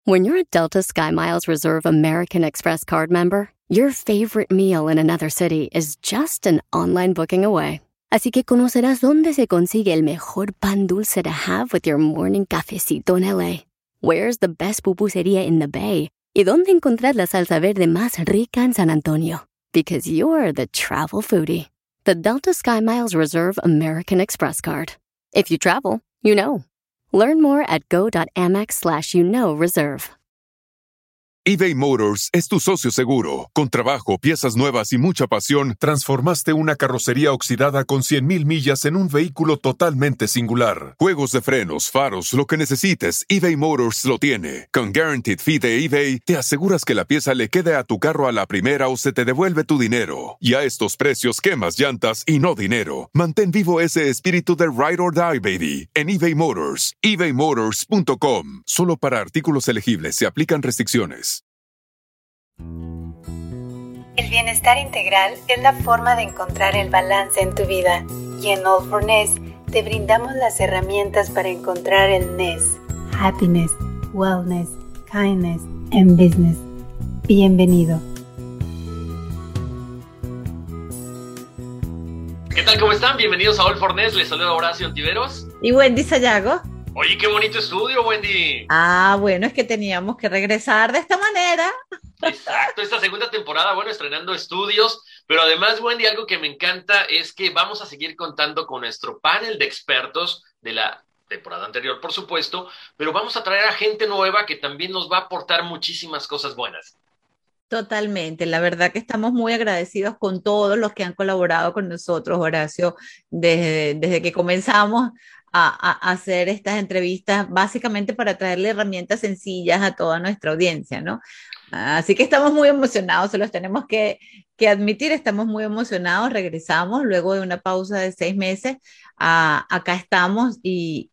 When you're a Delta SkyMiles Reserve American Express card member, your favorite meal in another city is just an online booking away. Así que conocerás dónde se consigue el mejor pan dulce to have with your morning cafecito en LA. Where's the best pupusería in the Bay? Y dónde encontrar la salsa verde más rica en San Antonio. Because you're the travel foodie. The Delta SkyMiles Reserve American Express card. If you travel, you know. Learn more at go.amex/reserve. eBay Motors es tu socio seguro. Con trabajo, piezas nuevas y mucha pasión, transformaste una carrocería oxidada con 100,000 millas en un vehículo totalmente singular. Juegos de frenos, faros, lo que necesites, eBay Motors lo tiene. Con Guaranteed Fee de eBay, te aseguras que la pieza le quede a tu carro a la primera o se te devuelve tu dinero. Y a estos precios, quemas llantas y no dinero. Mantén vivo ese espíritu de Ride or Die, baby, en eBay Motors. ebaymotors.com. Solo para artículos elegibles se aplican restricciones. El bienestar integral es la forma de encontrar el balance en tu vida. Y en All for Ness te brindamos las herramientas para encontrar el Ness. Happiness, Wellness, Kindness and Business. Bienvenido. ¿Qué tal? ¿Cómo están? Bienvenidos a All for Ness. Les saluda Horacio Ontiveros. Y Wendy Sayago. Oye, qué bonito estudio, Wendy. Bueno, es que teníamos que regresar de esta manera. Exacto, esta segunda temporada, bueno, estrenando estudios, pero además, Wendy, algo que me encanta es que vamos a seguir contando con nuestro panel de expertos de la temporada anterior, por supuesto, pero vamos a traer a gente nueva que también nos va a aportar muchísimas cosas buenas. Totalmente, la verdad que estamos muy agradecidos con todos los que han colaborado con nosotros, Horacio, desde que comenzamos a hacer estas entrevistas, básicamente para traerle herramientas sencillas a toda nuestra audiencia, ¿no? Así que estamos muy emocionados, se los tenemos que admitir, estamos muy emocionados, regresamos luego de una pausa de 6 meses, acá estamos y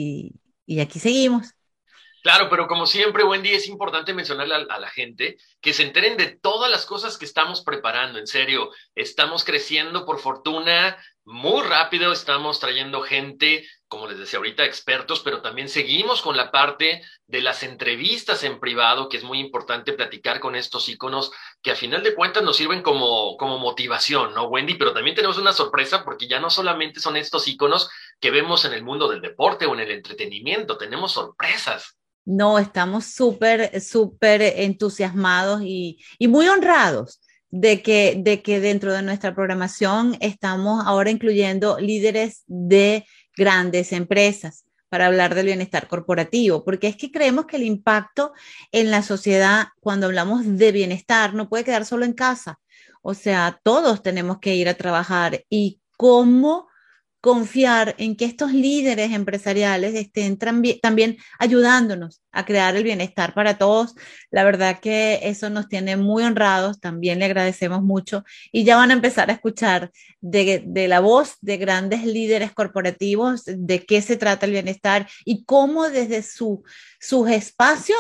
aquí seguimos. Claro, pero como siempre, Wendy, es importante mencionarle a la gente que se enteren de todas las cosas que estamos preparando, en serio, estamos creciendo por fortuna muy rápido, estamos trayendo gente, como les decía ahorita, expertos, pero también seguimos con la parte de las entrevistas en privado, que es muy importante platicar con estos íconos que a final de cuentas nos sirven como motivación, ¿no, Wendy? Pero también tenemos una sorpresa porque ya no solamente son estos íconos que vemos en el mundo del deporte o en el entretenimiento, tenemos sorpresas. No, estamos súper entusiasmados y muy honrados de que dentro de nuestra programación estamos ahora incluyendo líderes de grandes empresas para hablar del bienestar corporativo, porque es que creemos que el impacto en la sociedad cuando hablamos de bienestar no puede quedar solo en casa. O sea, todos tenemos que ir a trabajar y cómo confiar en que estos líderes empresariales estén también ayudándonos a crear el bienestar para todos. La verdad que eso nos tiene muy honrados, también le agradecemos mucho y ya van a empezar a escuchar de la voz de grandes líderes corporativos de qué se trata el bienestar y cómo desde sus espacios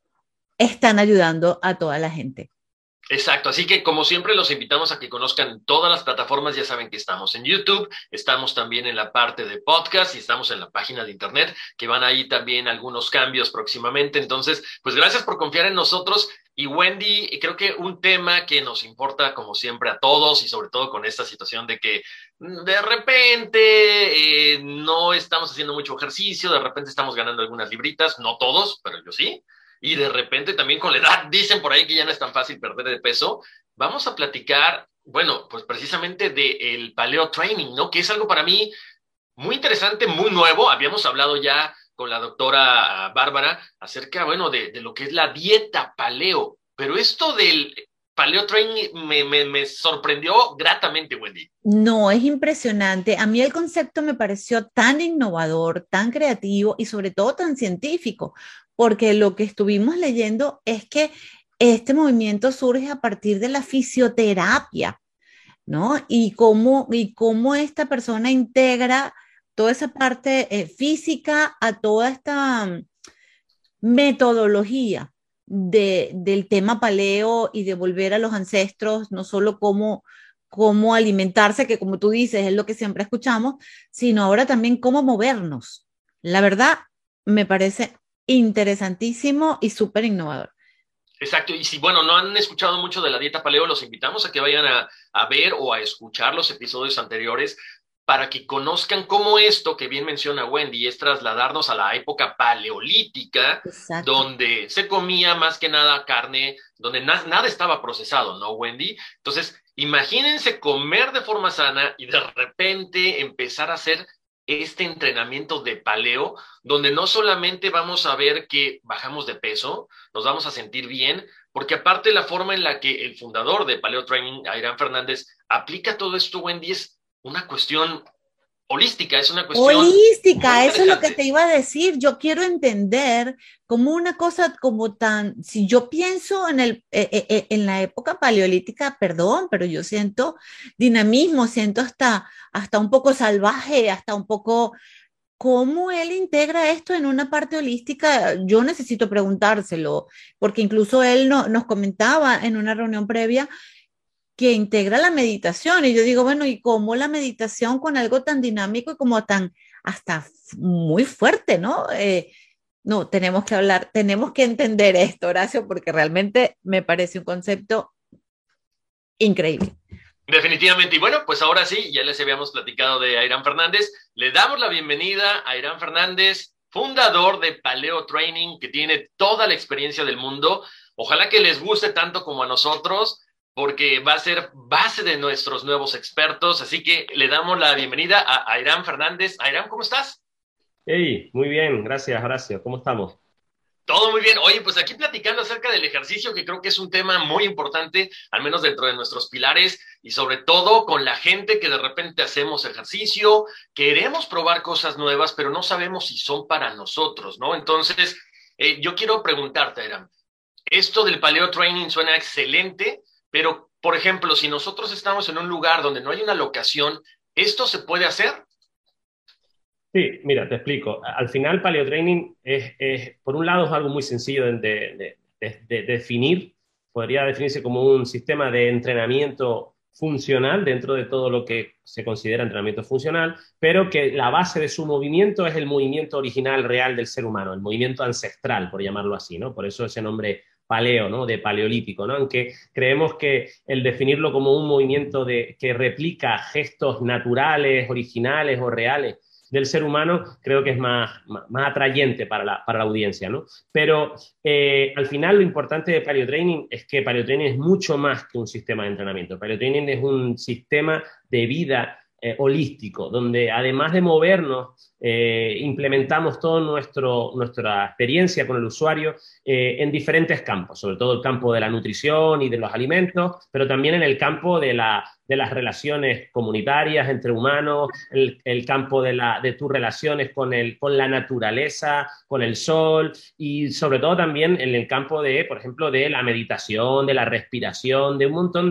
están ayudando a toda la gente. Exacto, así que como siempre los invitamos a que conozcan todas las plataformas, ya saben que estamos en YouTube, estamos también en la parte de podcast y estamos en la página de internet, que van ahí también algunos cambios próximamente, entonces, pues gracias por confiar en nosotros y Wendy, creo que un tema que nos importa como siempre a todos y sobre todo con esta situación de que de repente no estamos haciendo mucho ejercicio, de repente estamos ganando algunas libritas, no todos, pero yo sí. Y de repente también con la edad dicen por ahí que ya no es tan fácil perder de peso. Vamos a platicar, bueno, pues precisamente del paleo training, ¿no? Que es algo para mí muy interesante, muy nuevo. Habíamos hablado ya con la doctora Bárbara acerca, bueno, de lo que es la dieta paleo. Pero esto del paleo training me sorprendió gratamente, Wendy. No, es impresionante. A mí el concepto me pareció tan innovador, tan creativo y sobre todo tan científico, porque lo que estuvimos leyendo es que este movimiento surge a partir de la fisioterapia, ¿no? Y cómo esta persona integra toda esa parte física a toda esta metodología del tema paleo y de volver a los ancestros, no solo cómo alimentarse, que como tú dices es lo que siempre escuchamos, sino ahora también cómo movernos. La verdad, me parece interesantísimo y súper innovador. Exacto, y si, bueno, no han escuchado mucho de la dieta paleo, los invitamos a que vayan a ver o a escuchar los episodios anteriores para que conozcan cómo esto que bien menciona Wendy es trasladarnos a la época paleolítica, Exacto. donde se comía más que nada carne, donde nada estaba procesado, ¿no, Wendy? Entonces, imagínense comer de forma sana y de repente empezar a hacer este entrenamiento de paleo, donde no solamente vamos a ver que bajamos de peso, nos vamos a sentir bien, porque aparte la forma en la que el fundador de Paleo Training, Ayrán Fernández, aplica todo esto, Wendy, es una cuestión holística, es una cuestión muy Holística, eso es lo que interesante. te iba a decir. Yo quiero entender como una cosa como tan, si yo pienso en la época paleolítica, perdón, pero yo siento dinamismo, siento hasta un poco salvaje, hasta un poco, ¿cómo él integra esto en una parte holística? Yo necesito preguntárselo, porque incluso él nos comentaba en una reunión previa que integra la meditación. Y yo digo, bueno, ¿y cómo la meditación con algo tan dinámico y como tan, hasta muy fuerte, ¿no? No, tenemos que hablar, tenemos que entender esto, Horacio, porque realmente me parece un concepto increíble. Definitivamente. Y bueno, pues ahora sí, ya les habíamos platicado de Ayrán Fernández. Le damos la bienvenida a Ayrán Fernández, fundador de Paleo Training, que tiene toda la experiencia del mundo. Ojalá que les guste tanto como a nosotros, porque va a ser base de nuestros nuevos expertos. Así que le damos la bienvenida a Ayrán Fernández. Ayrán, ¿cómo estás? Hey, muy bien, gracias, Horacio. ¿Cómo estamos? Todo muy bien. Oye, pues aquí platicando acerca del ejercicio, que creo que es un tema muy importante, al menos dentro de nuestros pilares, y sobre todo con la gente que de repente hacemos ejercicio, queremos probar cosas nuevas, pero no sabemos si son para nosotros, ¿no? Entonces, yo quiero preguntarte, Eram, esto del paleo training suena excelente, pero, por ejemplo, si nosotros estamos en un lugar donde no hay una locación, ¿esto se puede hacer? Sí, mira, te explico. Al final, paleotraining por un lado, es algo muy sencillo de definir. Podría definirse como un sistema de entrenamiento funcional dentro de todo lo que se considera entrenamiento funcional, pero que la base de su movimiento es el movimiento original real del ser humano, el movimiento ancestral, por llamarlo así, ¿no? Por eso ese nombre paleo, ¿no? De paleolítico, ¿no? Aunque creemos que el definirlo como un movimiento que replica gestos naturales, originales o reales del ser humano, creo que es más atrayente para la audiencia, ¿no? Pero al final lo importante de Paleo es que Paleo es mucho más que un sistema de entrenamiento. Paleo es un sistema de vida holístico, donde además de movernos, implementamos toda nuestra experiencia con el usuario en diferentes campos, sobre todo el campo de la nutrición y de los alimentos, pero también en el campo de las relaciones comunitarias entre humanos, el campo de tus relaciones con la naturaleza, con el sol y sobre todo también en el campo por ejemplo, de la meditación, de la respiración, de un montón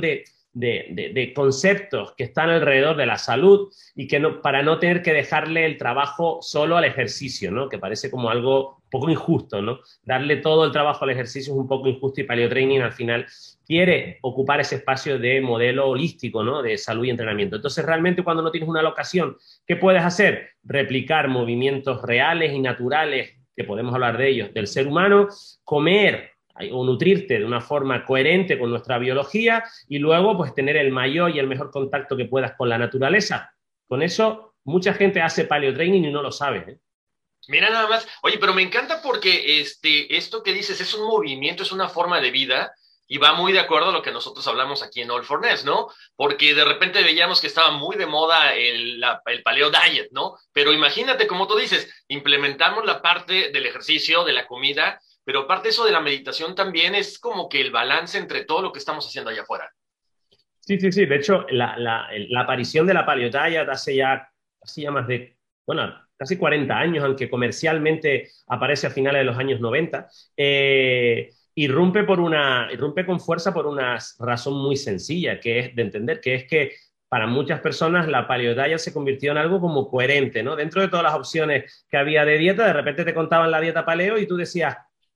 de conceptos que están alrededor de la salud y que para no tener que dejarle el trabajo solo al ejercicio, ¿no? Que parece como algo un poco injusto, ¿no? Darle todo el trabajo al ejercicio es un poco injusto y Paleo Training al final quiere ocupar ese espacio de modelo holístico, ¿no? De salud y entrenamiento. Entonces, realmente cuando no tienes una locación, ¿qué puedes hacer? Replicar movimientos reales y naturales, que podemos hablar de ellos, del ser humano, comer o nutrirte de una forma coherente con nuestra biología y luego pues tener el mayor y el mejor contacto que puedas con la naturaleza. Con eso, mucha gente hace paleo training y no lo sabe, ¿eh? Mira nada más. Oye, pero me encanta porque esto que dices es un movimiento, es una forma de vida y va muy de acuerdo a lo que nosotros hablamos aquí en All for Ness, ¿no? Porque de repente veíamos que estaba muy de moda el paleo diet, ¿no? Pero imagínate, como tú dices, implementamos la parte del ejercicio, de la comida, pero aparte eso de la meditación también es como que el balance entre todo lo que estamos haciendo allá afuera. Sí, sí, sí. De hecho, la aparición de la paleo diet hace ya más de, bueno, casi 40 años, aunque comercialmente aparece a finales de los años 90, irrumpe con fuerza por una razón muy sencilla, que es de entender, que es que para muchas personas la paleodieta se convirtió en algo como coherente, ¿no? Dentro de todas las opciones que había de dieta, de repente te contaban la dieta paleo y tú decías,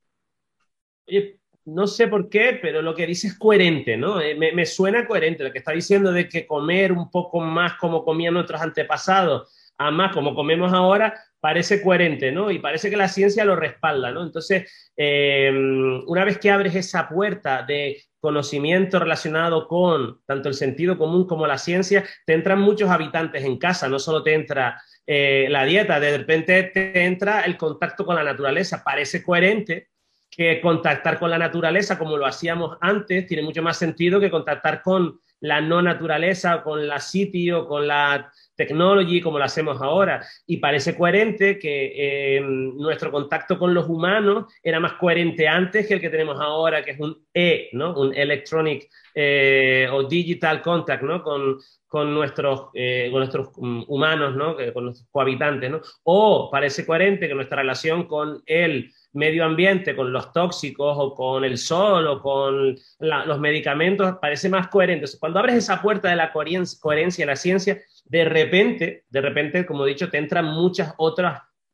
oye, no sé por qué, pero lo que dice es coherente, ¿no? Me suena coherente lo que está diciendo de que comer un poco más como comían nuestros antepasados Además, como comemos ahora, parece coherente, ¿no? Y parece que la ciencia lo respalda, ¿no? Entonces, una vez que abres esa puerta de conocimiento relacionado con tanto el sentido común como la ciencia, te entran muchos habitantes en casa, no solo te entra la dieta, de repente te entra el contacto con la naturaleza. Parece coherente que contactar con la naturaleza como lo hacíamos antes tiene mucho más sentido que contactar con la no naturaleza, con la city o con la technology como lo hacemos ahora. Y parece coherente que nuestro contacto con los humanos era más coherente antes que el que tenemos ahora, que es un ¿no? Un electronic o digital contact, ¿no? Con nuestros humanos, ¿no? Con nuestros cohabitantes, ¿no? O parece coherente que nuestra relación con el medio ambiente, con los tóxicos o con el sol o con los medicamentos, parece más coherente. Cuando abres esa puerta de la coherencia de la ciencia, de repente, como he dicho, te entran muchas otros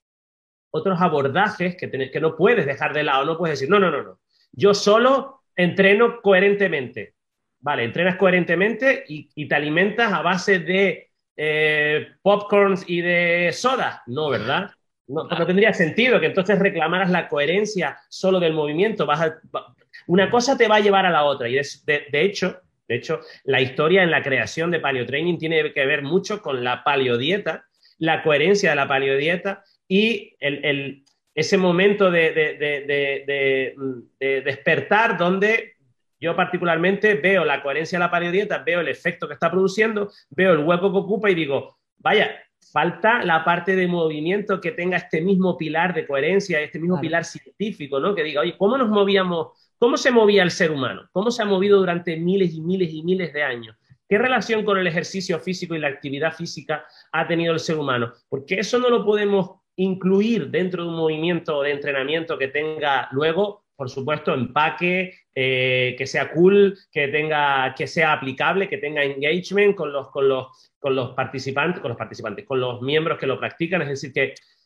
abordajes que no puedes dejar de lado, no puedes decir, no, yo solo entreno coherentemente. Vale, entrenas coherentemente y te alimentas a base de popcorns y de soda. No, ¿verdad? No, no tendría sentido que entonces reclamaras la coherencia solo del movimiento. Una cosa te va a llevar a la otra. Y de hecho, la historia en la creación de paleotraining tiene que ver mucho con la paleodieta, la coherencia de la paleodieta y ese momento de despertar donde yo particularmente veo la coherencia de la paleodieta, veo el efecto que está produciendo, veo el hueco que ocupa y digo, vaya, falta la parte de movimiento que tenga este mismo pilar de coherencia, este mismo pilar científico, ¿no? Que diga, oye, ¿cómo nos movíamos? ¿Cómo se movía el ser humano? ¿Cómo se ha movido durante miles y miles y miles de años? ¿Qué relación con el ejercicio físico y la actividad física ha tenido el ser humano? Porque eso no lo podemos incluir dentro de un movimiento de entrenamiento que tenga luego, por supuesto, empaque, que sea cool, que sea aplicable, que tenga engagement con los participantes, con los miembros que lo practican. Es decir,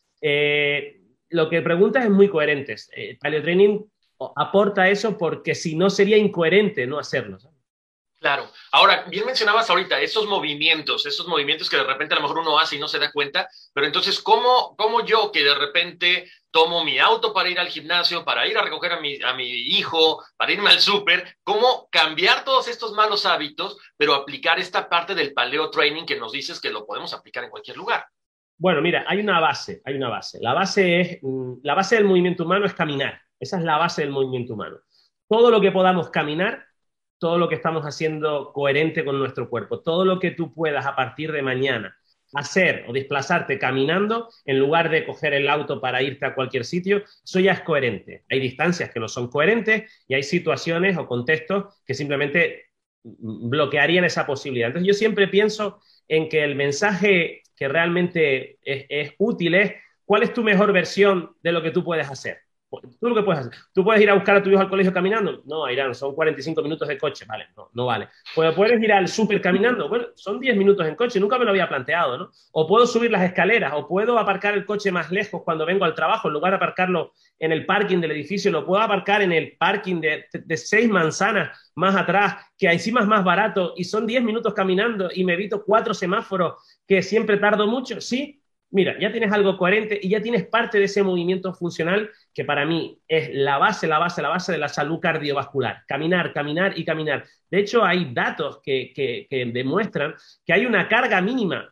que lo que preguntas es muy coherente. Paleotraining aporta eso porque si no sería incoherente no hacerlo, ¿sabes? Claro. Ahora, bien mencionabas ahorita esos movimientos que de repente a lo mejor uno hace y no se da cuenta, pero entonces, ¿cómo yo que de repente tomo mi auto para ir al gimnasio, para ir a recoger a mi hijo, para irme al súper, cómo cambiar todos estos malos hábitos, pero aplicar esta parte del paleo training que nos dices que lo podemos aplicar en cualquier lugar? Bueno, mira, hay una base. La base del movimiento humano es caminar. Esa es la base del movimiento humano. Todo lo que podamos caminar, todo lo que estamos haciendo coherente con nuestro cuerpo, todo lo que tú puedas a partir de mañana hacer o desplazarte caminando en lugar de coger el auto para irte a cualquier sitio, eso ya es coherente. Hay distancias que no son coherentes y hay situaciones o contextos que simplemente bloquearían esa posibilidad. Entonces yo siempre pienso en que el mensaje que realmente es útil es ¿cuál es tu mejor versión de lo que tú puedes hacer? Tú lo que puedes hacer. ¿Tú puedes ir a buscar a tu hijo al colegio caminando? No, Irán, son 45 minutos de coche. Vale, no vale. ¿Puedes ir al súper caminando? Bueno, son 10 minutos en coche. Nunca me lo había planteado, ¿no? O puedo subir las escaleras, o puedo aparcar el coche más lejos cuando vengo al trabajo. En lugar de aparcarlo en el parking del edificio, lo puedo aparcar en el parking de 6 manzanas más atrás, que encima es más barato, y son 10 minutos caminando y me evito 4 semáforos que siempre tardo mucho. Sí, mira, ya tienes algo coherente y ya tienes parte de ese movimiento funcional que para mí es la base de la salud cardiovascular. Caminar, caminar y caminar. De hecho, hay datos que demuestran que hay una carga mínima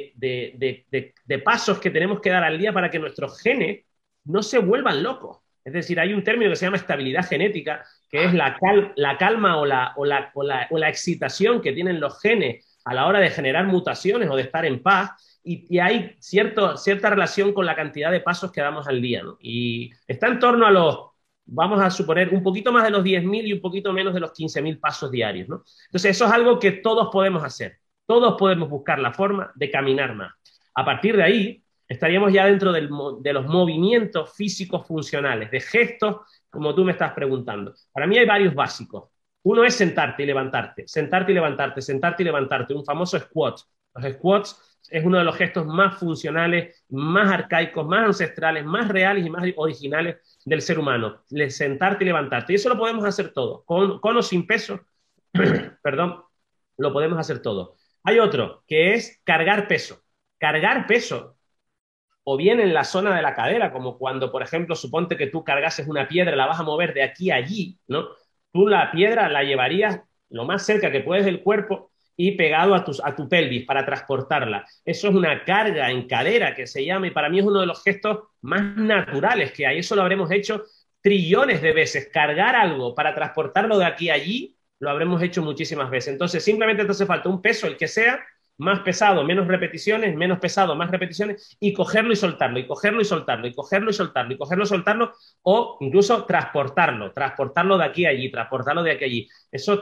de pasos que tenemos que dar al día para que nuestros genes no se vuelvan locos. Es decir, hay un término que se llama estabilidad genética, que es la calma o la excitación que tienen los genes a la hora de generar mutaciones o de estar en paz. Y hay cierta relación con la cantidad de pasos que damos al día, ¿no? Y está en torno a vamos a suponer, un poquito más de los 10.000 y un poquito menos de los 15.000 pasos diarios, ¿no? Entonces, eso es algo que todos podemos hacer. Todos podemos buscar la forma de caminar más. A partir de ahí, estaríamos ya dentro de los movimientos físicos funcionales, de gestos, como tú me estás preguntando. Para mí hay varios básicos. Uno es sentarte y levantarte, sentarte y levantarte, sentarte y levantarte, un famoso squat. Los squats es uno de los gestos más funcionales, más arcaicos, más ancestrales, más reales y más originales del ser humano. Sentarte y levantarte. Y eso lo podemos hacer todo. Con o sin peso, perdón, lo podemos hacer todo. Hay otro, que es cargar peso. cargar peso, o bien en la zona de la cadera, como cuando, por ejemplo, suponte que tú cargases una piedra, la vas a mover de aquí a allí, ¿no? Tú la piedra la llevarías lo más cerca que puedes del cuerpo y pegado a tu pelvis para transportarla. Eso es una carga en cadera que se llama, y para mí es uno de los gestos más naturales que hay. Eso lo habremos hecho trillones de veces. Cargar algo para transportarlo de aquí a allí, lo habremos hecho muchísimas veces. Entonces, simplemente te hace falta un peso, el que sea, más pesado, menos repeticiones, menos pesado, más repeticiones, y cogerlo y soltarlo, y cogerlo y soltarlo, y cogerlo y soltarlo, y cogerlo y soltarlo, o incluso transportarlo de aquí a allí, transportarlo de aquí a allí. Eso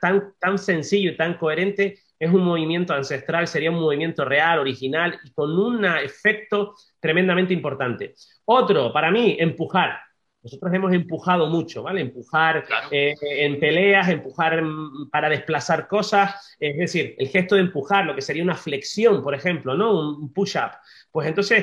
tan sencillo y tan coherente es un movimiento ancestral, sería un movimiento real, original, y con un efecto tremendamente importante. Otro, para mí, empujar. Nosotros hemos empujado mucho, ¿vale? Empujar Claro. en peleas, empujar para desplazar cosas, es decir, el gesto de empujar, lo que sería una flexión, por ejemplo, ¿no? Un push-up. Pues entonces,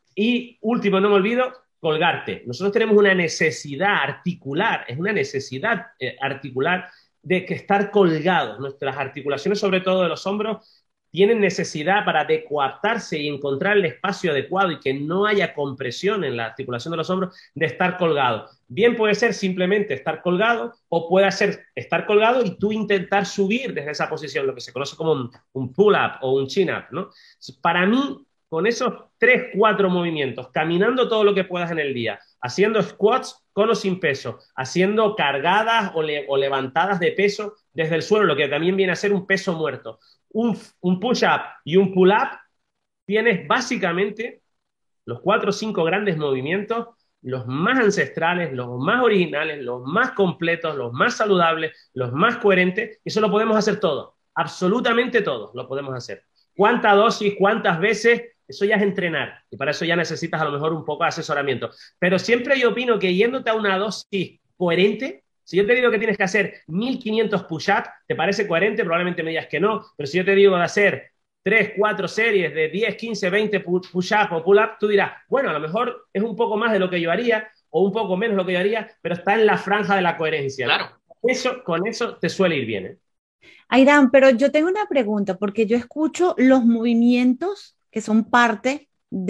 y último, no me olvido, colgarte. Nosotros tenemos una necesidad articular, es una necesidad articular de que estar colgados. Nuestras articulaciones, sobre todo de los hombros, tienen necesidad para decoaptarse y encontrar el espacio adecuado y que no haya compresión en la articulación de los hombros, de estar colgado. Bien puede ser simplemente estar colgado, o puede ser estar colgado y tú intentar subir desde esa posición, lo que se conoce como un pull-up o un chin-up, ¿no? Para mí, con esos 3, 4 movimientos, caminando todo lo que puedas en el día, haciendo squats con o sin peso, haciendo cargadas o levantadas de peso desde el suelo, lo que también viene a ser un peso muerto, un push-up y un pull-up, tienes básicamente los 4 o 5 grandes movimientos, los más ancestrales, los más originales, los más completos, los más saludables, los más coherentes, y eso lo podemos hacer todos, absolutamente todos lo podemos hacer. ¿Cuánta dosis, cuántas veces? Eso ya es entrenar, y para eso ya necesitas a lo mejor un poco de asesoramiento. Pero siempre yo opino que yéndote a una dosis coherente, si yo te digo que tienes que hacer 1500 push-ups, ¿te parece coherente? Probablemente me digas que no, pero si yo te digo de hacer 3, 4 series de 10, 15, 20 push-up o pull-up, tú dirás, bueno, a lo mejor es un poco más de lo que yo haría o un poco menos de lo que yo haría, pero está en la franja de la coherencia. Claro. Con eso te suele ir bien, ¿eh? Airán, pero yo tengo una pregunta, porque yo escucho los movimientos que son parte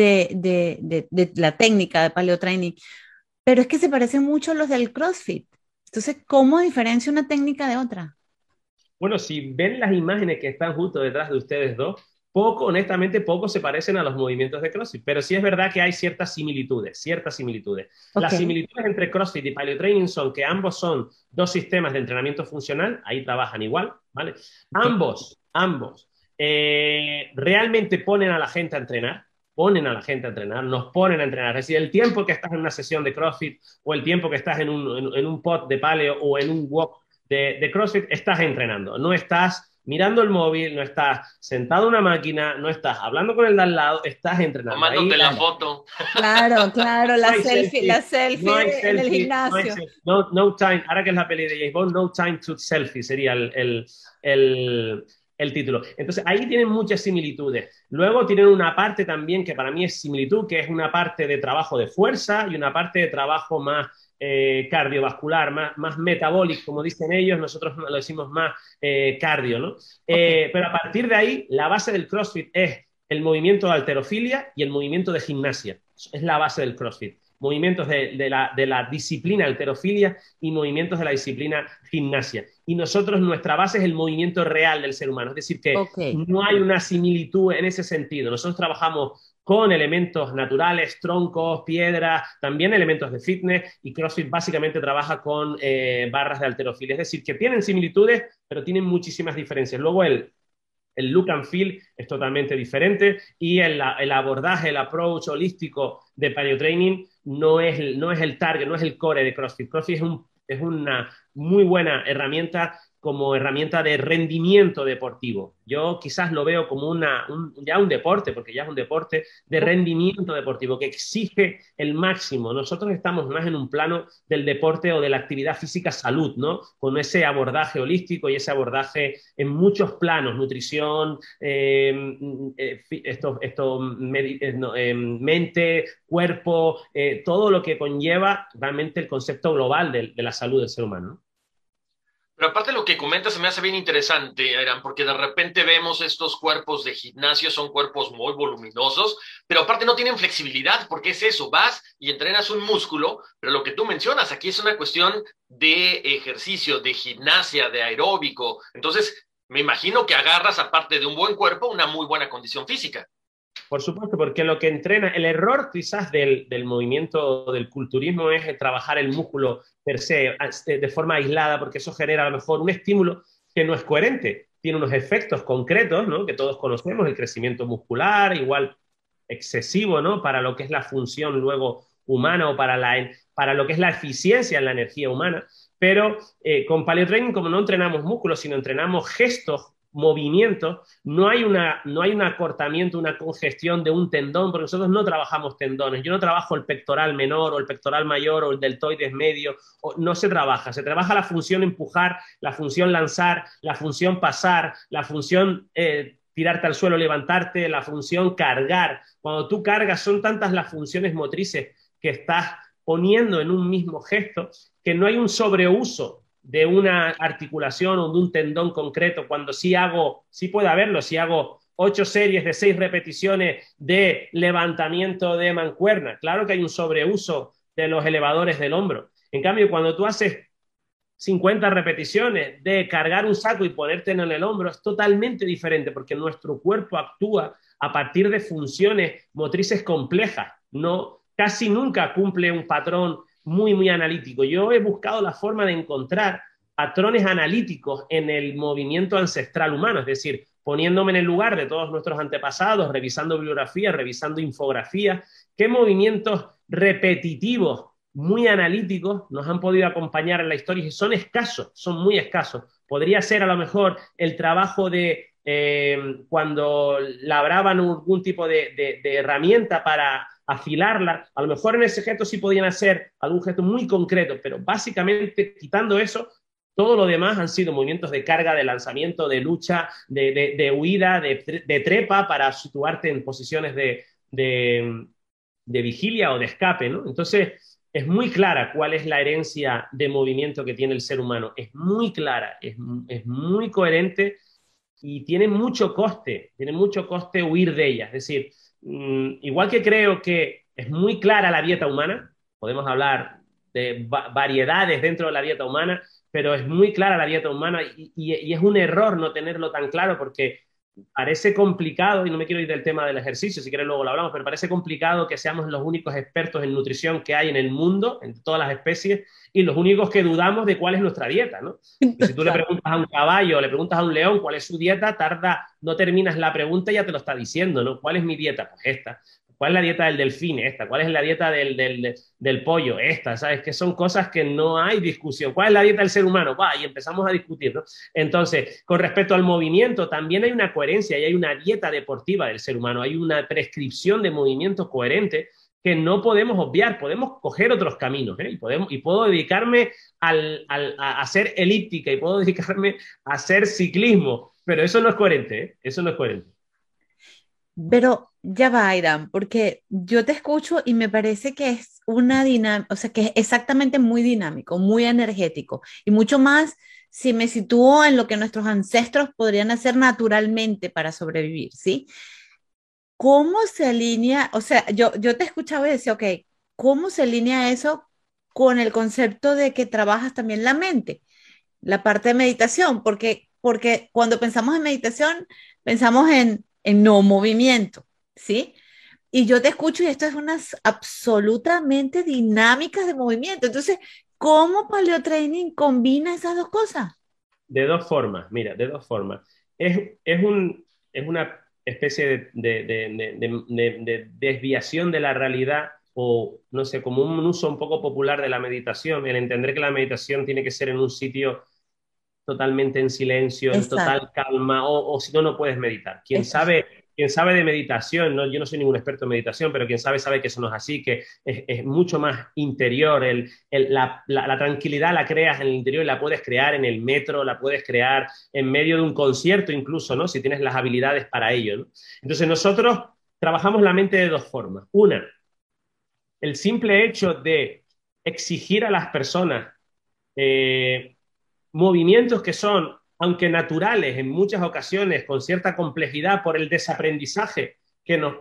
de la técnica de paleotraining, pero es que se parecen mucho a los del CrossFit. Entonces, ¿cómo diferencia una técnica de otra? Bueno, si ven las imágenes que están justo detrás de ustedes dos, honestamente, poco se parecen a los movimientos de CrossFit, pero sí es verdad que hay ciertas similitudes, ciertas similitudes. Ok. Las similitudes entre CrossFit y Paleotraining son que ambos son 2 sistemas de entrenamiento funcional, ahí trabajan igual, ¿vale? Ambos realmente ponen a la gente a entrenar, nos ponen a entrenar. Es decir, el tiempo que estás en una sesión de CrossFit o el tiempo que estás en un pod de paleo o en un walk de CrossFit, estás entrenando. No estás mirando el móvil, no estás sentado en una máquina, no estás hablando con el de al lado, estás entrenando. Tomándote la foto. Claro, la No selfie no hay en el selfie, gimnasio. no time, ahora que es la peli de James Bond, no time to selfie sería el título. Entonces, ahí tienen muchas similitudes. Luego tienen una parte también que para mí es similitud, que es una parte de trabajo de fuerza y una parte de trabajo más cardiovascular, más metabólico, como dicen ellos, nosotros lo decimos más cardio, ¿no? Okay. Pero a partir de ahí, la base del CrossFit es el movimiento de halterofilia y el movimiento de gimnasia. Es la base del CrossFit. Movimientos de la disciplina halterofilia y movimientos de la disciplina gimnasia. Y nosotros, nuestra base es el movimiento real del ser humano. Es decir, que no hay una similitud en ese sentido. Nosotros trabajamos con elementos naturales, troncos, piedras, también elementos de fitness, y CrossFit básicamente trabaja con barras de halterofilia. Es decir, que tienen similitudes, pero tienen muchísimas diferencias. Luego el look and feel es totalmente diferente, y el abordaje, el approach holístico de paleotraining no es el target, no es el core de CrossFit. CrossFit es una muy buena herramienta como herramienta de rendimiento deportivo. Yo quizás lo veo como ya un deporte, porque ya es un deporte de rendimiento deportivo que exige el máximo. Nosotros estamos más en un plano del deporte o de la actividad física salud, ¿no? Con ese abordaje holístico y ese abordaje en muchos planos, nutrición, mente, cuerpo, todo lo que conlleva realmente el concepto global de la salud del ser humano, ¿no? Pero aparte lo que comentas se me hace bien interesante, Airam, porque de repente vemos estos cuerpos de gimnasio, son cuerpos muy voluminosos, pero aparte no tienen flexibilidad, porque es eso, vas y entrenas un músculo, pero lo que tú mencionas aquí es una cuestión de ejercicio, de gimnasia, de aeróbico. Entonces, me imagino que agarras, aparte de un buen cuerpo, una muy buena condición física. Por supuesto, porque lo que entrena, el error quizás del movimiento del culturismo es trabajar el músculo per se de forma aislada, porque eso genera a lo mejor un estímulo que no es coherente. Tiene unos efectos concretos, ¿no? Que todos conocemos, el crecimiento muscular, igual excesivo, ¿no? Para lo que es la función luego humana o para lo que es la eficiencia en la energía humana. Pero con paleotraining, como no entrenamos músculos, sino entrenamos gestos, movimientos, no hay un acortamiento, una congestión de un tendón, porque nosotros no trabajamos tendones. Yo no trabajo el pectoral menor o el pectoral mayor o el deltoides medio, no se trabaja. Se trabaja la función empujar, la función lanzar, la función pasar, la función tirarte al suelo, levantarte, la función cargar. Cuando tú cargas, son tantas las funciones motrices que estás poniendo en un mismo gesto que no hay un sobreuso de una articulación o de un tendón concreto, cuando sí puede haberlo, si hago 8 series de 6 repeticiones de levantamiento de mancuerna, claro que hay un sobreuso de los elevadores del hombro. En cambio, cuando tú haces 50 repeticiones de cargar un saco y ponértelo en el hombro, es totalmente diferente, porque nuestro cuerpo actúa a partir de funciones motrices complejas, no, casi nunca cumple un patrón muy, muy analítico. Yo he buscado la forma de encontrar patrones analíticos en el movimiento ancestral humano, es decir, poniéndome en el lugar de todos nuestros antepasados, revisando bibliografías, revisando infografías, qué movimientos repetitivos, muy analíticos, nos han podido acompañar en la historia y son escasos, son muy escasos. Podría ser a lo mejor el trabajo de cuando labraban algún tipo de herramienta para afilarla, a lo mejor en ese gesto sí podían hacer algún gesto muy concreto, pero básicamente quitando eso, todo lo demás han sido movimientos de carga, de lanzamiento, de lucha, de huida, de trepa para situarte en posiciones de vigilia o de escape, ¿no? Entonces, es muy clara cuál es la herencia de movimiento que tiene el ser humano, es muy clara, es muy coherente y tiene mucho coste huir de ella. Es decir, igual que creo que es muy clara la dieta humana, podemos hablar de variedades dentro de la dieta humana, pero es muy clara la dieta humana y es un error no tenerlo tan claro porque parece complicado, y no me quiero ir del tema del ejercicio, si quieres luego lo hablamos, pero parece complicado que seamos los únicos expertos en nutrición que hay en el mundo, en todas las especies, y los únicos que dudamos de cuál es nuestra dieta, ¿no? Y si tú le preguntas a un caballo, le preguntas a un león cuál es su dieta, no terminas la pregunta y ya te lo está diciendo, ¿no? ¿Cuál es mi dieta? Pues esta. ¿Cuál es la dieta del delfín? Esta. ¿Cuál es la dieta del pollo? Esta, ¿sabes? Que son cosas que no hay discusión. ¿Cuál es la dieta del ser humano? Va, y empezamos a discutir, ¿no? Entonces, con respecto al movimiento, también hay una coherencia y hay una dieta deportiva del ser humano. Hay una prescripción de movimiento coherente que no podemos obviar. Podemos coger otros caminos, ¿eh? Y puedo dedicarme a hacer elíptica y puedo dedicarme a hacer ciclismo, pero eso no es coherente, ¿eh? Eso no es coherente. Pero ya va, Airam, porque yo te escucho y me parece que es una dinámica, o sea, que es exactamente muy dinámico, muy energético y mucho más si me sitúo en lo que nuestros ancestros podrían hacer naturalmente para sobrevivir, ¿sí? ¿Cómo se alinea? O sea, yo te escuchaba y decía, ok, ¿cómo se alinea eso con el concepto de que trabajas también la mente, la parte de meditación? Porque cuando pensamos en meditación, pensamos en no movimiento, ¿sí? Y yo te escucho y esto es unas absolutamente dinámicas de movimiento. Entonces, ¿cómo paleotraining combina esas dos cosas? De dos formas, mira, de dos formas. Es una especie de desviación de la realidad o, no sé, como un uso un poco popular de la meditación, el entender que la meditación tiene que ser en un sitio totalmente en silencio, en Exacto, total calma, o si no, no puedes meditar. exacto. Quien sabe de meditación, ¿no? Yo no soy ningún experto en meditación, pero quien sabe, sabe que eso no es así, que es mucho más interior. La tranquilidad la creas en el interior y la puedes crear en el metro, la puedes crear en medio de un concierto incluso, ¿no? Si tienes las habilidades para ello, ¿no? Entonces nosotros trabajamos la mente de dos formas. Una, el simple hecho de exigir a las personas movimientos que son, aunque naturales en muchas ocasiones, con cierta complejidad por el desaprendizaje al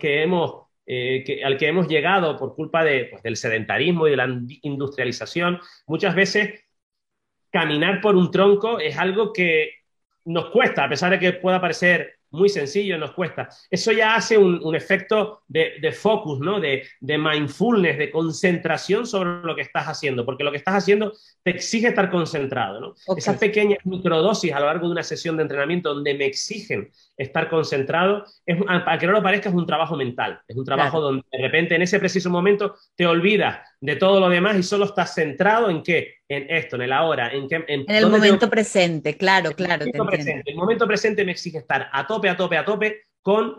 que hemos llegado por culpa pues, del sedentarismo y de la industrialización, muchas veces caminar por un tronco es algo que nos cuesta, a pesar de que pueda parecer muy sencillo, nos cuesta. Eso ya hace un efecto de focus, ¿no? De mindfulness, de concentración sobre lo que estás haciendo, porque lo que estás haciendo te exige estar concentrado, ¿no? Okay. Esas pequeñas microdosis a lo largo de una sesión de entrenamiento donde me exigen estar concentrado, para que no lo parezca, es un trabajo mental, es un trabajo donde de repente en ese preciso momento te olvidas de todo lo demás y solo estás centrado en qué, en esto, en el ahora, en el momento presente, claro, el momento presente me exige estar a tope con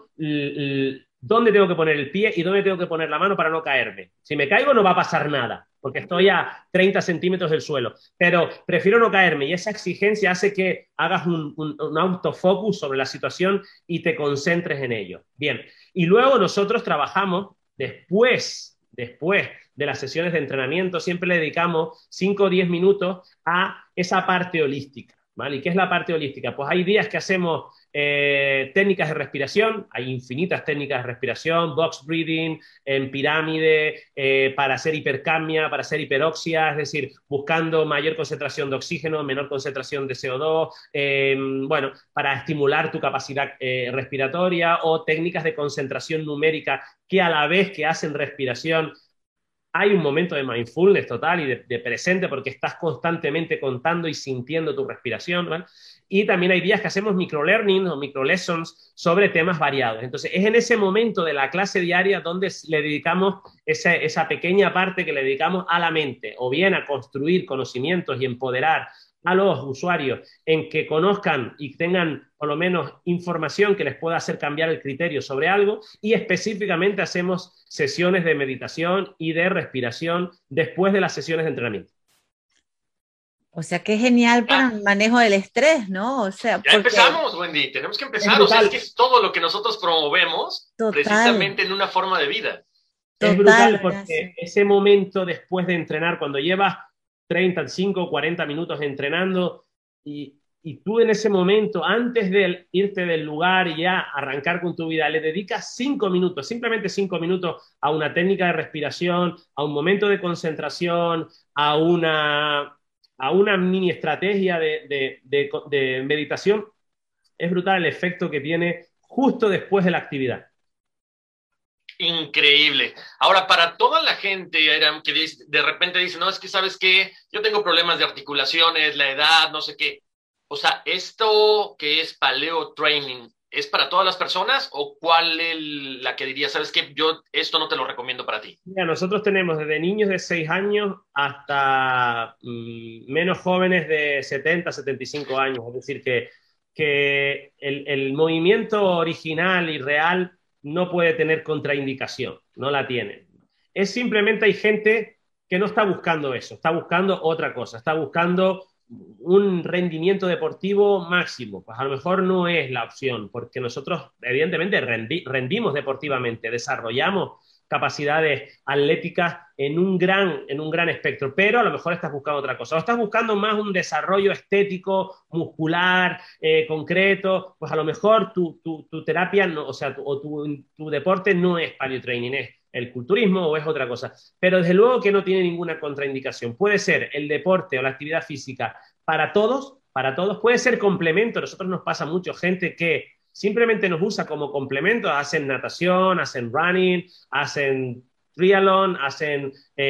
dónde tengo que poner el pie y dónde tengo que poner la mano para no caerme. Si me caigo no va a pasar nada, porque estoy a 30 centímetros del suelo, pero prefiero no caerme, y esa exigencia hace que hagas un autofocus sobre la situación y te concentres en ello. Bien, y luego nosotros trabajamos después de las sesiones de entrenamiento, siempre le dedicamos 5 o 10 minutos a esa parte holística, ¿vale? ¿Y qué es la parte holística? Pues hay días que hacemos técnicas de respiración, hay infinitas técnicas de respiración, box breathing, en pirámide, para hacer hipercapnia, para hacer hiperoxia, es decir, buscando mayor concentración de oxígeno, menor concentración de CO2, bueno, para estimular tu capacidad respiratoria, o técnicas de concentración numérica que a la vez que hacen respiración hay un momento de mindfulness total y de presente, porque estás constantemente contando y sintiendo tu respiración, ¿vale? Y también hay días que hacemos microlearning o microlessons sobre temas variados. Entonces, es en ese momento de la clase diaria donde le dedicamos esa pequeña parte que le dedicamos a la mente, o bien a construir conocimientos y empoderar a los usuarios en que conozcan y tengan por lo menos información que les pueda hacer cambiar el criterio sobre algo, y específicamente hacemos sesiones de meditación y de respiración después de las sesiones de entrenamiento. O sea, que es genial para el manejo del estrés, ¿no? O sea, ya empezamos, Wendy, tenemos que empezar. O sea, es que es todo lo que nosotros promovemos precisamente en una forma de vida. Es brutal, porque ese momento después de entrenar, cuando llevas 35 o 40 minutos entrenando y tú en ese momento, antes de irte del lugar y ya arrancar con tu vida, le dedicas 5 minutos, simplemente 5 minutos a una técnica de respiración, a un momento de concentración, a una mini estrategia de meditación, es brutal el efecto que tiene justo después de la actividad. Increíble. Ahora, para toda la gente que de repente dice, no, es que ¿sabes qué? Yo tengo problemas de articulaciones, la edad, no sé qué. O sea, ¿esto que es paleo training es para todas las personas, o cuál es la que diría, sabes qué, yo esto no te lo recomiendo para ti? Mira, nosotros tenemos desde niños de 6 años hasta menos jóvenes de 70, 75 años. Es decir, que el movimiento original y real no puede tener contraindicación, no la tiene. Es simplemente, hay gente que no está buscando eso, está buscando otra cosa, está buscando un rendimiento deportivo máximo. Pues a lo mejor no es la opción, porque nosotros evidentemente rendimos deportivamente, desarrollamos capacidades atléticas en un gran espectro, pero a lo mejor estás buscando otra cosa, o estás buscando más un desarrollo estético, muscular, concreto. Pues a lo mejor tu terapia, no, o sea, tu deporte no es paleo training, es el culturismo o es otra cosa, pero desde luego que no tiene ninguna contraindicación. Puede ser el deporte o la actividad física para todos, puede ser complemento. A nosotros nos pasa mucho gente que simplemente nos usa como complemento, hacen natación, hacen running, hacen triatlón, hacen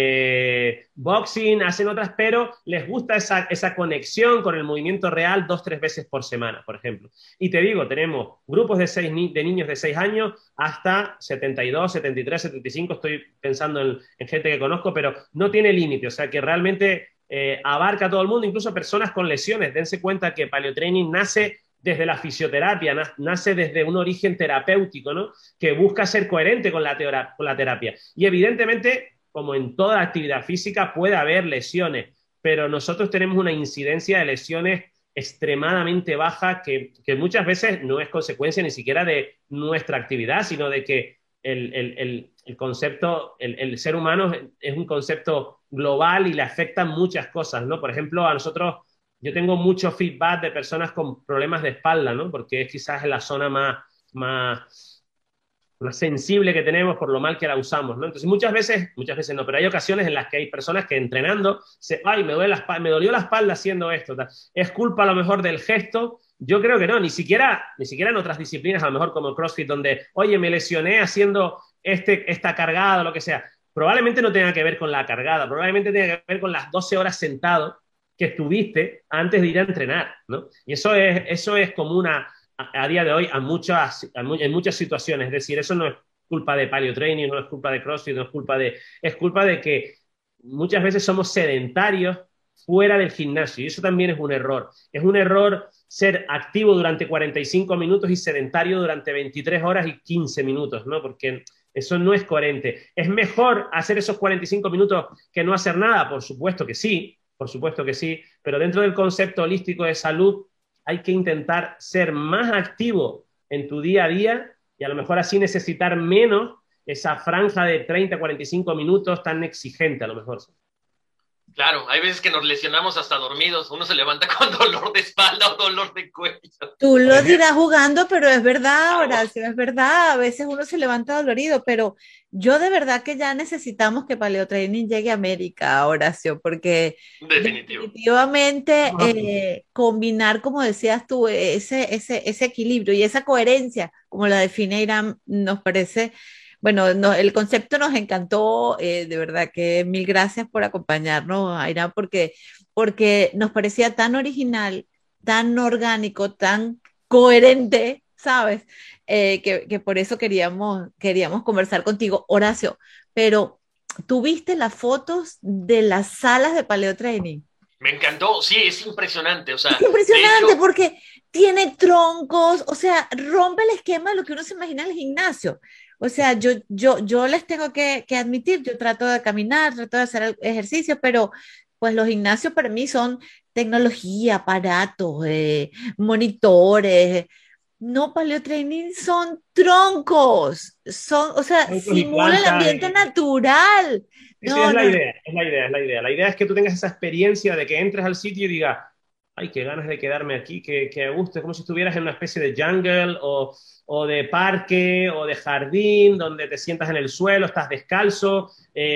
boxing, hacen otras, pero les gusta esa conexión con el movimiento real 2-3 veces por semana, por ejemplo. Y te digo, tenemos grupos de niños de 6 años hasta 72, 73, 75, estoy pensando en gente que conozco, pero no tiene límite, o sea que realmente abarca a todo el mundo, incluso personas con lesiones. Dense cuenta que paleo training nace desde la fisioterapia, nace desde un origen terapéutico, ¿no? Que busca ser coherente con la terapia. Y evidentemente, como en toda actividad física, puede haber lesiones, pero nosotros tenemos una incidencia de lesiones extremadamente baja que muchas veces no es consecuencia ni siquiera de nuestra actividad, sino de que el concepto, el ser humano es un concepto global y le afectan muchas cosas, ¿no? Por ejemplo, a nosotros yo tengo mucho feedback de personas con problemas de espalda, ¿no? Porque es quizás la zona más sensible que tenemos por lo mal que la usamos, ¿no? Entonces muchas veces no, pero hay ocasiones en las que hay personas que entrenando, ay, me dolió la espalda haciendo esto, tal. ¿Es culpa a lo mejor del gesto? Yo creo que no, ni siquiera en otras disciplinas, a lo mejor como CrossFit, donde, oye, me lesioné haciendo esta cargada o lo que sea. Probablemente no tenga que ver con la cargada, probablemente tenga que ver con las 12 horas sentado que estuviste antes de ir a entrenar, ¿no? Y eso es común a día de hoy en muchas situaciones. Es decir, eso no es culpa de paleo training, no es culpa de CrossFit, no es culpa de que muchas veces somos sedentarios fuera del gimnasio, y eso también es un error. Es un error ser activo durante 45 minutos y sedentario durante 23 horas y 15 minutos, ¿no? Porque eso no es coherente. ¿Es mejor hacer esos 45 minutos que no hacer nada? Por supuesto que sí, pero dentro del concepto holístico de salud hay que intentar ser más activo en tu día a día y a lo mejor así necesitar menos esa franja de 30, 45 minutos tan exigente a lo mejor. Claro, hay veces que nos lesionamos hasta dormidos. Uno se levanta con dolor de espalda o dolor de cuello. Tú lo dirás jugando, pero es verdad, Horacio, es verdad. A veces uno se levanta dolorido, pero yo de verdad que ya necesitamos que Paleo Training llegue a América, Horacio, porque definitivamente combinar, como decías tú, ese equilibrio y esa coherencia, como la define Irán, nos parece... Bueno, el concepto nos encantó, de verdad que mil gracias por acompañarnos, Aira, porque nos parecía tan original, tan orgánico, tan coherente, ¿sabes? Que por eso queríamos conversar contigo, Horacio. Pero, ¿tú viste las fotos de las salas de Paleo Training? Me encantó, sí, es impresionante. O sea, es impresionante porque tiene troncos, o sea, rompe el esquema de lo que uno se imagina en el gimnasio. O sea, yo les tengo que admitir, yo trato de caminar, trato de hacer ejercicio, pero pues los gimnasios para mí son tecnología, aparatos, monitores. No, Paleo Training son troncos, o sea, simula el ambiente natural. Sí, es la idea. La idea es que tú tengas esa experiencia de que entres al sitio y digas, ay, qué ganas de quedarme aquí, que a gusto, es como si estuvieras en una especie de jungle o de parque o de jardín, donde te sientas en el suelo, estás descalzo,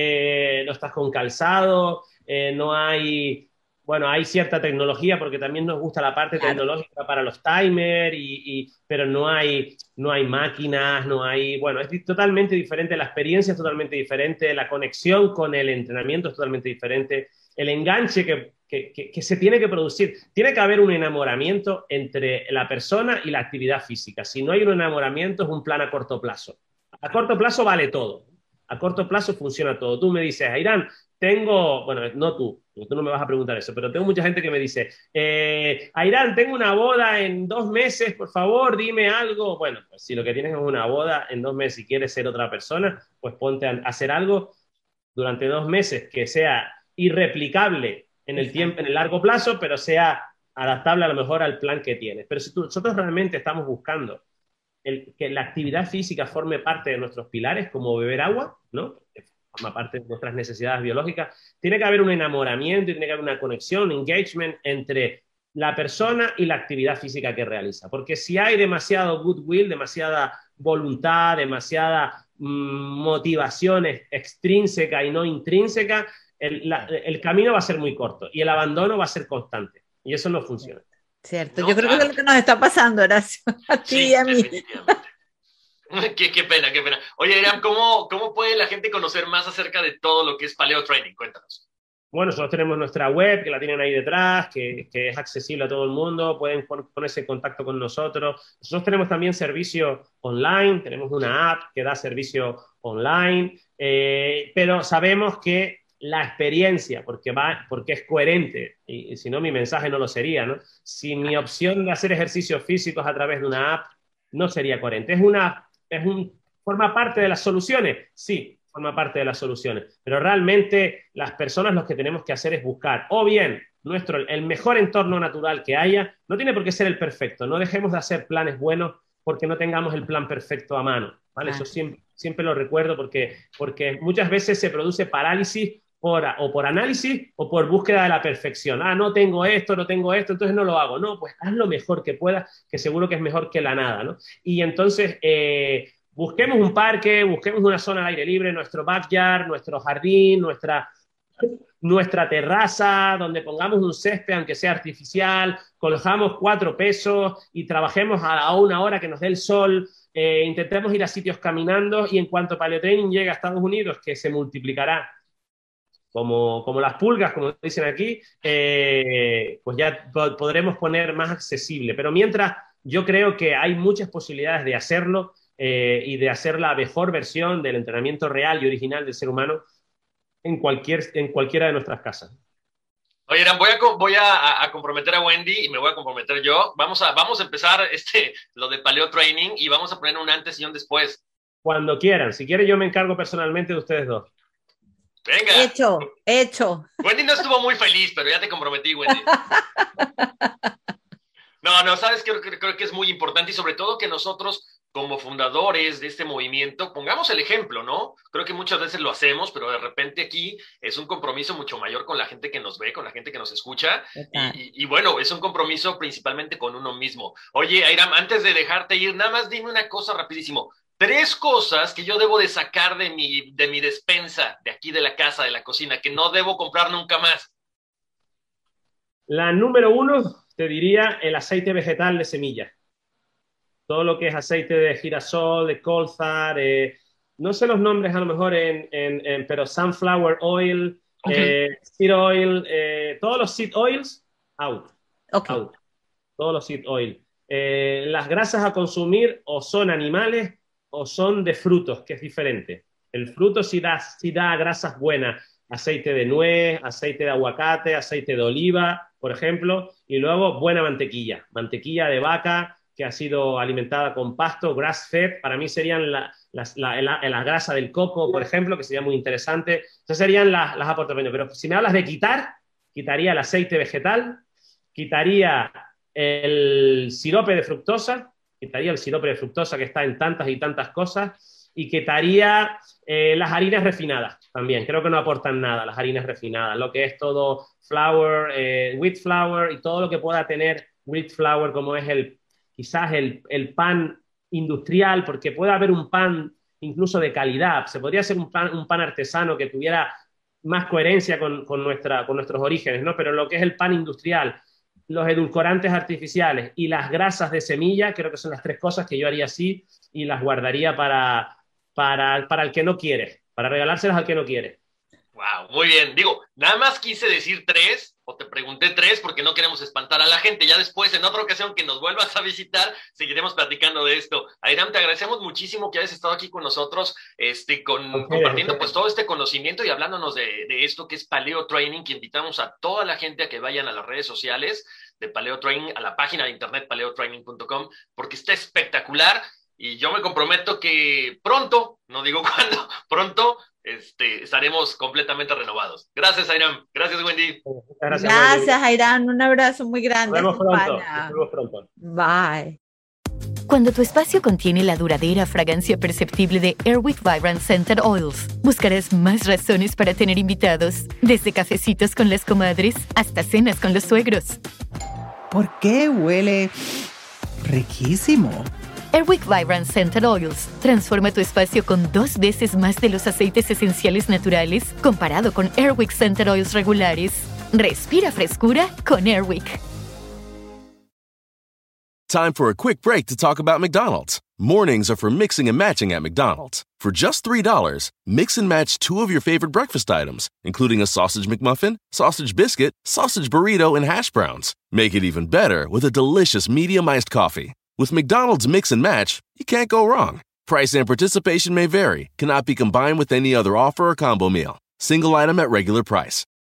no estás con calzado, no hay... Bueno, hay cierta tecnología porque también nos gusta la parte tecnológica para los timers, pero no hay máquinas, no hay... Bueno, es totalmente diferente, la experiencia es totalmente diferente, la conexión con el entrenamiento es totalmente diferente, el enganche que se tiene que producir. Tiene que haber un enamoramiento entre la persona y la actividad física. Si no hay un enamoramiento, es un plan a corto plazo. A corto plazo vale todo. A corto plazo funciona todo. Tú me dices, Airán, bueno, no tú no me vas a preguntar eso, pero tengo mucha gente que me dice, Airán, tengo una boda en 2 meses, por favor, dime algo. Bueno, pues si lo que tienes es una boda en 2 meses y quieres ser otra persona, pues ponte a hacer algo durante 2 meses que sea irreplicable en el tiempo, en el largo plazo, pero sea adaptable a lo mejor al plan que tienes. Pero si nosotros realmente estamos buscando que la actividad física forme parte de nuestros pilares, como beber agua, ¿no? Que forma parte de nuestras necesidades biológicas, tiene que haber un enamoramiento, tiene que haber una conexión, un engagement entre la persona y la actividad física que realiza. Porque si hay demasiado goodwill, demasiada voluntad, demasiada motivación extrínseca y no intrínseca, el camino va a ser muy corto y el abandono va a ser constante. Y eso no funciona. Cierto, yo creo que es lo que nos está pasando, Horacio, a ti y a mí. Qué pena. Oye, Irán, ¿cómo puede la gente conocer más acerca de todo lo que es Paleo Training? Cuéntanos. Bueno, nosotros tenemos nuestra web, que la tienen ahí detrás, que es accesible a todo el mundo, pueden ponerse en contacto con nosotros. Nosotros tenemos también servicio online, tenemos una app que da servicio online, pero sabemos que la experiencia, porque es coherente, y si no mi mensaje no lo sería, ¿no? Si mi opción de hacer ejercicios físicos a través de una app no sería coherente. ¿Forma parte de las soluciones? Sí, forma parte de las soluciones, pero realmente las personas lo que tenemos que hacer es buscar, o bien el mejor entorno natural que haya, no tiene por qué ser el perfecto, no dejemos de hacer planes buenos porque no tengamos el plan perfecto a mano, ¿vale? Eso siempre lo recuerdo porque muchas veces se produce parálisis o por análisis o por búsqueda de la perfección. No tengo esto, entonces no lo hago. No, pues haz lo mejor que puedas, que seguro que es mejor que la nada, ¿no? Y entonces busquemos un parque, busquemos una zona al aire libre, nuestro backyard, nuestro jardín, nuestra terraza, donde pongamos un césped, aunque sea artificial, colocamos 4 pesos y trabajemos a una hora que nos dé el sol, intentemos ir a sitios caminando, y en cuanto Paleotraining llegue a Estados Unidos, que se multiplicará como las pulgas, como dicen aquí, pues ya podremos poner más accesible. Pero mientras, yo creo que hay muchas posibilidades de hacerlo y de hacer la mejor versión del entrenamiento real y original del ser humano en cualquiera de nuestras casas. Oye, Irán, voy a comprometer a Wendy y me voy a comprometer yo. Vamos a empezar lo de Paleotraining y vamos a poner un antes y un después. Cuando quieran. Si quieren, yo me encargo personalmente de ustedes dos. Venga. Hecho. Wendy no estuvo muy feliz, pero ya te comprometí, Wendy. No, sabes, creo que es muy importante, y sobre todo que nosotros, como fundadores de este movimiento, pongamos el ejemplo, ¿no? Creo que muchas veces lo hacemos, pero de repente aquí es un compromiso mucho mayor con la gente que nos ve, con la gente que nos escucha, y bueno, es un compromiso principalmente con uno mismo. Oye, Airam, antes de dejarte ir, nada más dime una cosa rapidísimo. 3 cosas que yo debo de sacar de mi despensa, de aquí de la casa, de la cocina, que no debo comprar nunca más. La número 1, te diría el aceite vegetal de semilla. Todo lo que es aceite de girasol, de colza, no sé los nombres a lo mejor, pero sunflower oil, seed oil, todos los seed oils, out. Todos los seed oil. Las grasas a consumir o son animales o son de frutos, que es diferente. El fruto sí da grasas buenas, aceite de nuez, aceite de aguacate, aceite de oliva, por ejemplo, y luego buena mantequilla de vaca que ha sido alimentada con pasto, grass-fed. Para mí serían la grasa del coco, por ejemplo, que sería muy interesante. Esas serían las aportaciones. Pero si me hablas de quitaría el aceite vegetal, quitaría el sirope de fructosa, que está en tantas y tantas cosas, y quitaría las harinas refinadas también. Creo que no aportan nada las harinas refinadas, lo que es todo flour, wheat flour, y todo lo que pueda tener wheat flour, como es quizás el pan industrial, porque puede haber un pan incluso de calidad. Se podría hacer un pan artesano que tuviera más coherencia con nuestros orígenes, ¿no? Pero lo que es el pan industrial, los edulcorantes artificiales y las grasas de semilla, creo que son las 3 cosas que yo haría así y las guardaría para el que no quiere, para regalárselas al que no quiere. Wow, muy bien. Digo, nada más quise decir 3, o te pregunté 3 porque no queremos espantar a la gente. Ya después, en otra ocasión que nos vuelvas a visitar, seguiremos platicando de esto. Airam, te agradecemos muchísimo que hayas estado aquí con nosotros, compartiendo pues todo este conocimiento y hablándonos de esto que es Paleotraining, que invitamos a toda la gente a que vayan a las redes sociales de Paleotraining, a la página de internet paleotraining.com, porque está espectacular. Y yo me comprometo que pronto, no digo cuándo, pronto estaremos completamente renovados. Gracias, Airam. Gracias, Wendy. Gracias, Airam. Un abrazo muy grande. Nos vemos pronto. Bye. Cuando tu espacio contiene la duradera fragancia perceptible de Airwick Vibrant Scented Oils, buscarás más razones para tener invitados, desde cafecitos con las comadres hasta cenas con los suegros. ¿Por qué huele riquísimo? Airwick Vibrant Scented Oils transforma tu espacio con 2 veces más de los aceites esenciales naturales comparado con Airwick Scented Oils regulares. Respira frescura con Airwick. Time for a quick break to talk about McDonald's. Mornings are for mixing and matching at McDonald's. For just $3, mix and match 2 of your favorite breakfast items, including a sausage McMuffin, sausage biscuit, sausage burrito, and hash browns. Make it even better with a delicious medium iced coffee. With McDonald's Mix and Match, you can't go wrong. Price and participation may vary. Cannot be combined with any other offer or combo meal. Single item at regular price.